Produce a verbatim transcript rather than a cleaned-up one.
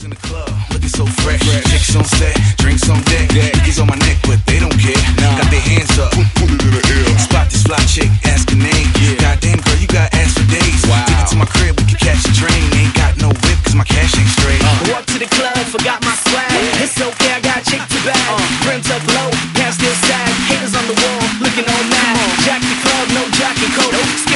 in the club, looking so fresh. Chicks on set, drinks on deck. Niggas on my neck, but they don't care. Got their hands up, put it in the air. Spot this fly chick, ask her name. Goddamn girl, you got ass for days. Take it to my crib, we can catch a train. Ain't got no whip, cause my cash ain't straight. Walk to the club, forgot my swag. It's okay, I got a chick to bag. Brimmed up low, pants still sag. Haters on the wall, looking all mad. Jack the club, no jacket coat.